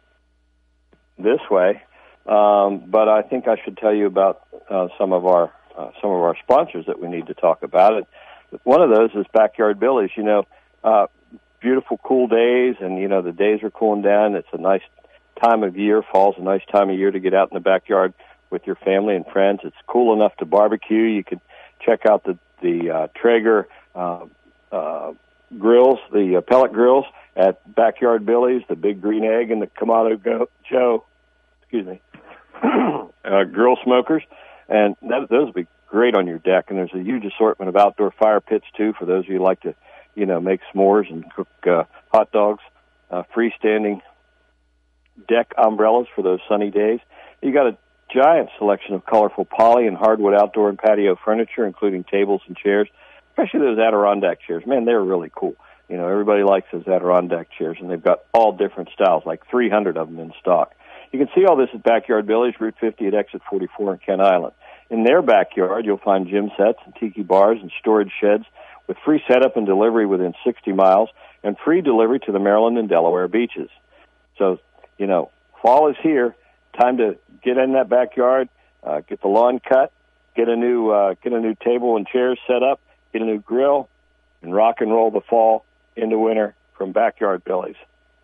this way. Um, but I think I should tell you about uh, some of our uh, some of our sponsors that we need to talk about. It. One of those is Backyard Billy's. You know, uh, beautiful, cool days, and, you know, the days are cooling down. It's a nice time of year. Fall's a nice time of year to get out in the backyard with your family and friends. It's cool enough to barbecue. You can check out the, the uh, Traeger uh, uh, grills, the uh, pellet grills at Backyard Billy's, the Big Green Egg and the Kamado Go- Joe, excuse me, uh, grill smokers. And that, those would be great on your deck, and there's a huge assortment of outdoor fire pits, too, for those of you who like to, you know, make s'mores and cook uh, hot dogs, uh, freestanding deck umbrellas for those sunny days. You got a giant selection of colorful poly and hardwood outdoor and patio furniture, including tables and chairs, especially those Adirondack chairs. Man, they're really cool. You know, everybody likes those Adirondack chairs, and they've got all different styles, like three hundred of them in stock. You can see all this at Backyard Billy's, Route fifty at Exit forty-four in Kent Island. In their backyard, you'll find gym sets and tiki bars and storage sheds with free setup and delivery within sixty miles and free delivery to the Maryland and Delaware beaches. So, you know, fall is here. Time to get in that backyard, uh, get the lawn cut, get a new uh, get a new table and chairs set up, get a new grill, and rock and roll the fall into winter from Backyard Billy's.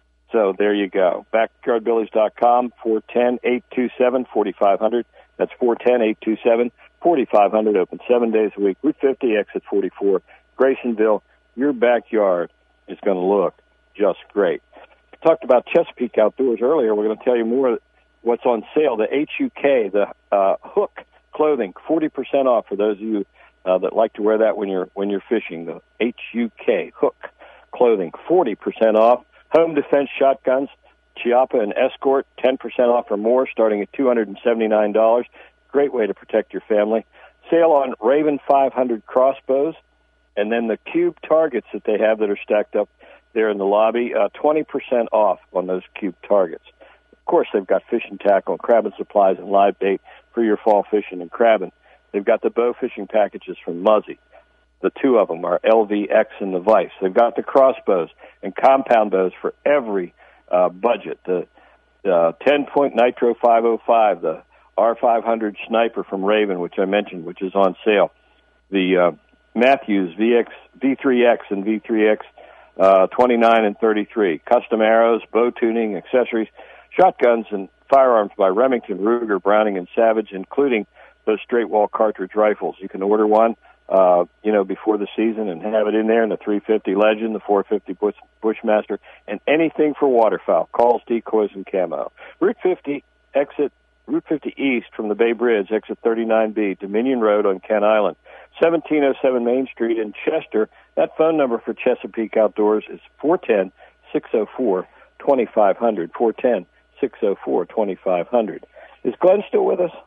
So there you go. backyard billies dot com, four one zero, eight two seven, four five zero zero. That's four one zero, eight two seven, four five zero zero. Open seven days a week. Route fifty, exit forty-four. Graysonville, your backyard is going to look just great. We talked about Chesapeake Outdoors earlier. We're going to tell you more what's on sale. The H U K, the uh, Hook clothing, forty percent off for those of you uh, that like to wear that when you're when you're fishing. The H U K, Hook clothing, forty percent off. Home defense shotguns, Chiappa and Escort, ten percent off or more, starting at two hundred seventy-nine dollars. Great way to protect your family. Sale on Raven five hundred crossbows, and then the cube targets that they have that are stacked up there in the lobby, uh, twenty percent off on those cube targets. Of course, they've got fishing tackle, crabbing supplies, and live bait for your fall fishing and crabbing. They've got the bow fishing packages from Muzzy. The two of them are L V X and the Vice. They've got the crossbows and compound bows for every uh, budget. The uh, ten-point Nitro five oh five, the R five hundred Sniper from Raven, which I mentioned, which is on sale. The uh, Matthews V X, V three X and V three X uh, twenty-nine and thirty-three. Custom arrows, bow tuning, accessories, shotguns, and firearms by Remington, Ruger, Browning, and Savage, including those straight-wall cartridge rifles. You can order one Uh, you know, before the season and have it in there in the three fifty Legend, the four fifty Bush, Bushmaster, and anything for waterfowl, calls, decoys, and camo. Route fifty, exit, Route fifty East from the Bay Bridge, exit thirty-nine B, Dominion Road on Kent Island, seventeen oh seven Main Street in Chester. That phone number for Chesapeake Outdoors is four one zero, six oh four, two five zero zero, four one zero, six oh four, two five zero zero. Is Glenn still with us?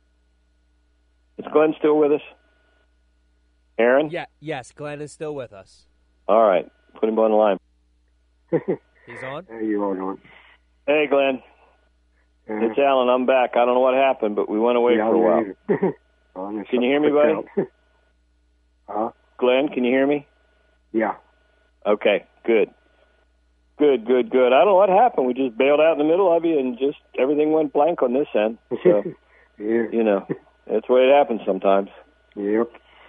Is Glenn still with us? Aaron? Yeah, yes, Glenn is still with us. All right, put him on the line. He's on? Hey, you on on? Hey, Glenn. Uh, it's Alan. I'm back. I don't know what happened, but we went away yeah, for a while. Can you hear me, buddy? Huh? Glenn, can you hear me? Yeah. Okay, good. Good, good, good. I don't know what happened. We just bailed out in the middle of you, and just everything went blank on this end. So, yeah. You know, that's the way it happens sometimes. Yep.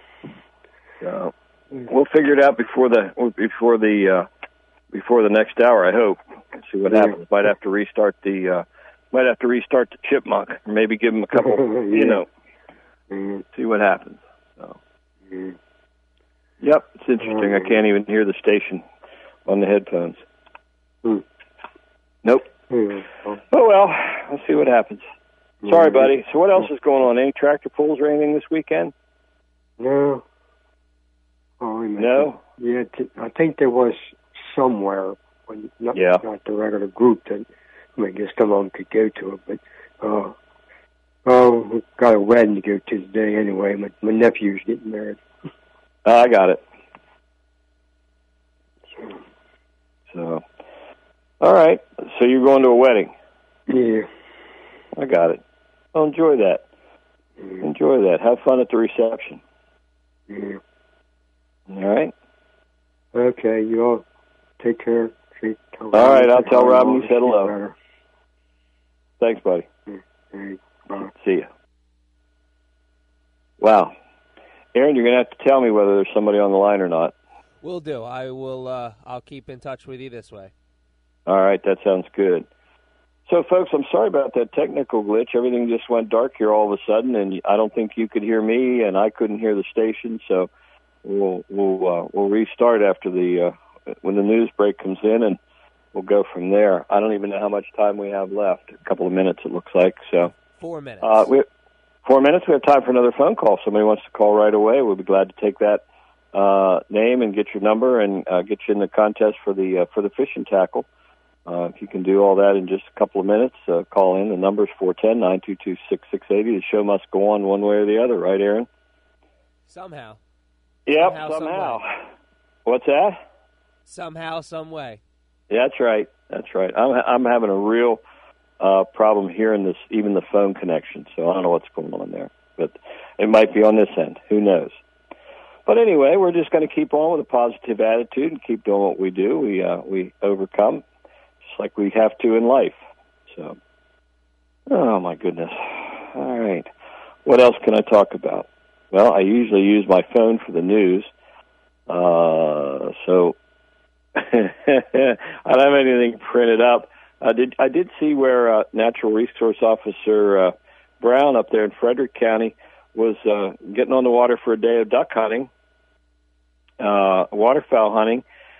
So we'll figure it out before the before the uh, before the next hour. I hope. See what yeah. happens. Might have to restart the uh, might have to restart the Chipmunk, or maybe give him a couple. yeah. You know, mm-hmm. See what happens. So. Mm-hmm. Yep, it's interesting. Mm-hmm. I can't even hear the station on the headphones. Mm. Nope. Mm-hmm. Oh well, we'll see what happens. Sorry, mm-hmm. buddy. So what else is going on? Any tractor pulls or anything this weekend? No. Oh, no? Yeah, t- I think there was somewhere, but not, yeah. not the regular group that I mean, just some of them could go to it. But, uh, oh, we got a wedding to go to today anyway. My, my nephew's getting married. Oh, I got it. So, all right. So you're going to a wedding? Yeah. I got it. Well, enjoy that. Yeah. Enjoy that. Have fun at the reception. Yeah. All right. Okay, you all take care. See, all right, I'll tell Robin you said hello. Better. Thanks, buddy. Okay, bye. See you. Wow. Aaron, you're going to have to tell me whether there's somebody on the line or not. Will do. I will. Uh, I'll keep in touch with you this way. All right, that sounds good. So, folks, I'm sorry about that technical glitch. Everything just went dark here all of a sudden, and I don't think you could hear me, and I couldn't hear the station. So we'll we'll uh, we'll restart after the uh, when the news break comes in, and we'll go from there. I don't even know how much time we have left. A couple of minutes, it looks like. So four minutes. Uh, we four minutes. We have time for another phone call. If somebody wants to call right away, we'll be glad to take that uh, name and get your number and uh, get you in the contest for the uh, for the fishing tackle. Uh, if you can do all that in just a couple of minutes, uh, call in. The number is four one zero, nine two two, six six eight zero. The show must go on one way or the other, right, Aaron? Somehow. Yep, somehow. somehow. Some What's that? Somehow, some way. Yeah, that's right. That's right. I'm I'm having a real uh, problem hearing this, even the phone connection, so I don't know what's going on there. but it might be on this end. Who knows? But anyway, we're just going to keep on with a positive attitude and keep doing what we do. We uh, we overcome, just like we have to in life. So, oh my goodness. All right. What else can I talk about? Well, I usually use my phone for the news. Uh, so I don't have anything printed up. I did I did see where uh, Natural Resource Officer uh, Brown up there in Frederick County was uh, getting on the water for a day of duck hunting, uh, waterfowl hunting,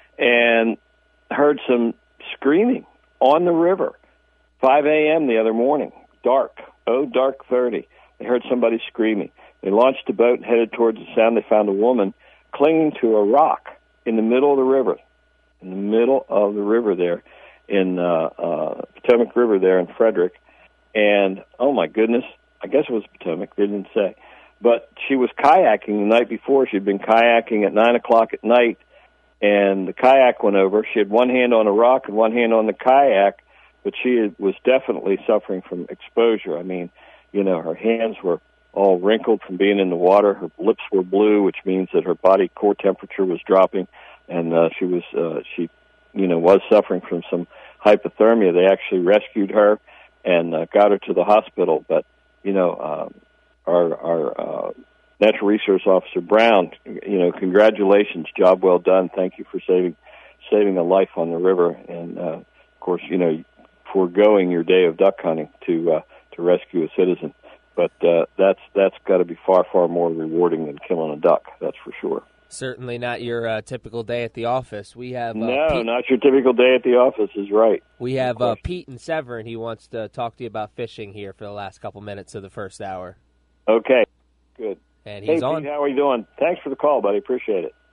and heard some screaming on the river. five a.m. the other morning, dark, oh, dark thirty. They heard somebody screaming. They launched a boat and headed towards the sound. They found a woman clinging to a rock in the middle of the river, in the middle of the river there, in uh, uh, Potomac River there in Frederick. And, oh, my goodness, I guess it was Potomac, they didn't say. But she was kayaking the night before. She'd been kayaking at nine o'clock at night, and the kayak went over. She had one hand on a rock and one hand on the kayak, but she was definitely suffering from exposure. I mean, you know, her hands were all wrinkled from being in the water. Her lips were blue, which means that her body core temperature was dropping, and uh, she was, uh, she, you know, was suffering from some hypothermia. They actually rescued her and uh, got her to the hospital. But, you know, um, our, our uh, Natural Resource Officer Brown, you know, congratulations, job well done. Thank you for saving saving a life on the river, and uh, of course, you know, foregoing your day of duck hunting to uh, to rescue a citizen. But uh, that's that's got to be far, far more rewarding than killing a duck, that's for sure. Certainly not your uh, typical day at the office. We have uh, No, Pete, not your typical day at the office is right. We have uh, Pete and Severn. He wants to talk to you about fishing here for the last couple minutes of the first hour. Okay, good. And he's hey, on. Pete, how are you doing? Thanks for the call, buddy. Appreciate it.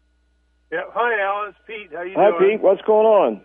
Yeah, hi, Alan. It's Pete. How you Hi, doing? Pete. What's going on?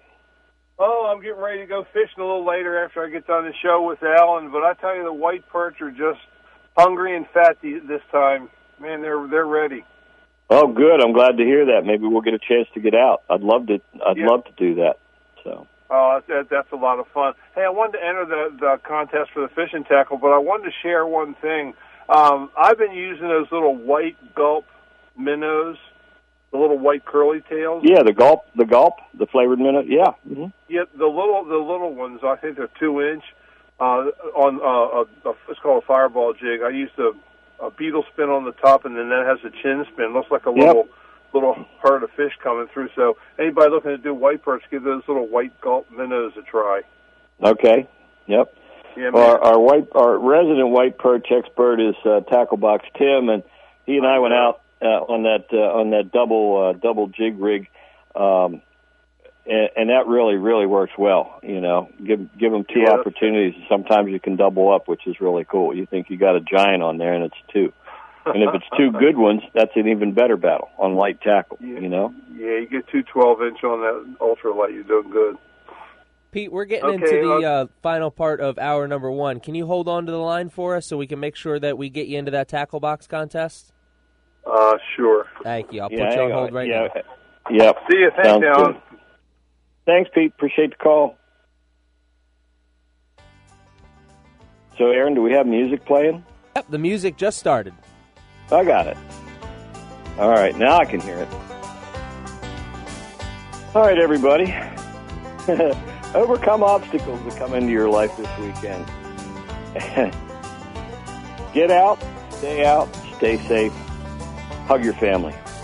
Oh, I'm getting ready to go fishing a little later after I get done the show with Alan. But I tell you, the white perch are just hungry and fat this time. Man, they're they're ready. Oh, good. I'm glad to hear that. Maybe we'll get a chance to get out. I'd love to. I'd Yeah. love to do that. So. Oh, that, that's a lot of fun. Hey, I wanted to enter the, the contest for the fishing tackle, but I wanted to share one thing. Um, I've been using those little white gulp minnows, the little white curly tails. Yeah, the gulp, the gulp, the flavored minnow. Yeah. Mm-hmm. Yeah, the little the little ones. I think they're two inch. Uh, on uh, a, a, it's called a fireball jig. I used a, a beetle spin on the top, and then that has a chin spin. Looks like a little Yep. little herd of fish coming through. So anybody looking to do white perch, give those little white gulp minnows a try. Okay. Yep. Yeah, man. Our, our white, our resident white perch expert is uh, Tackle Box Tim, and he and I went out uh, on that uh, on that double uh, double jig rig, um, and, and that really really works well. You know, give give them two Yeah, opportunities. Sometimes you can double up, which is really cool. You think you got a giant on there, and it's two. And if it's two good ones, that's an even better battle on light tackle. Yeah. You know. Yeah, you get two twelve inch on that ultralight, you're doing good. Pete, we're getting Okay, into the uh, uh, final part of hour number one. Can you hold on to the line for us so we can make sure that we get you into that tackle box contest? Uh, sure. Thank you. I'll Yeah, put you on hang hold on. right yeah. now. Yep. See you. Thanks, Sounds Alan. good. Thanks, Pete. Appreciate the call. So, Aaron, do we have music playing? Yep, the music just started. I got it. All right, now I can hear it. All right, everybody. Overcome obstacles that come into your life this weekend. Get out, stay out, stay safe, hug your family.